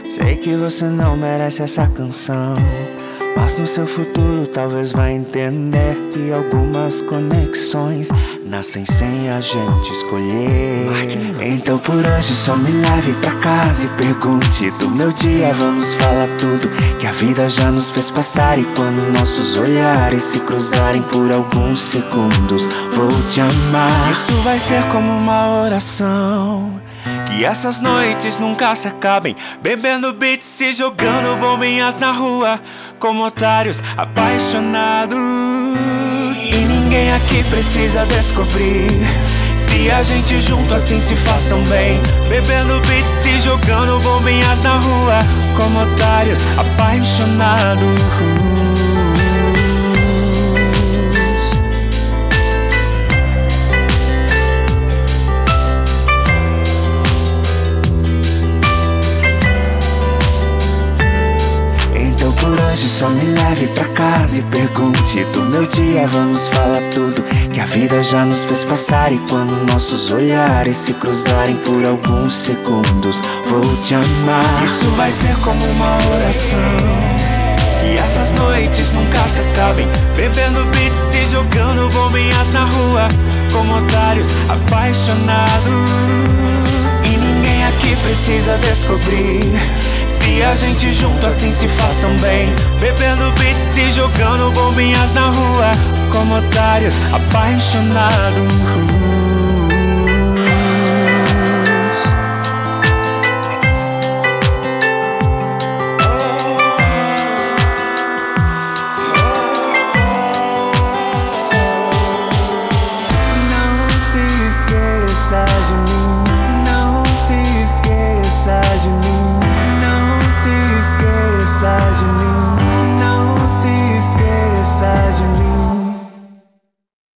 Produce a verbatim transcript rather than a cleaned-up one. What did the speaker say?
Sei que você não merece essa canção, mas no seu futuro talvez vai entender que algumas conexões nascem sem a gente escolher. Então por hoje só me leve pra casa e pergunte do meu dia. Vamos falar tudo que a vida já nos fez passar, e quando nossos olhares se cruzarem por alguns segundos, vou te amar. Isso vai ser como uma oração, que essas noites nunca se acabem, bebendo beats, se jogando bombinhas na rua, como otários apaixonados. E ninguém aqui precisa descobrir se a gente junto assim se faz tão bem, bebendo beats, se jogando bombinhas na rua, como otários apaixonados. Por hoje só me leve pra casa e pergunte do meu dia. Vamos falar tudo que a vida já nos fez passar, e quando nossos olhares se cruzarem por alguns segundos, vou te amar. Isso vai ser como uma oração, que essas noites nunca se acabem, bebendo beats, se jogando bombinhas na rua, como otários apaixonados. E ninguém aqui precisa descobrir se a gente junto assim se faz tão bem, bebendo beats, se jogando bombinhas na rua, como otários apaixonados.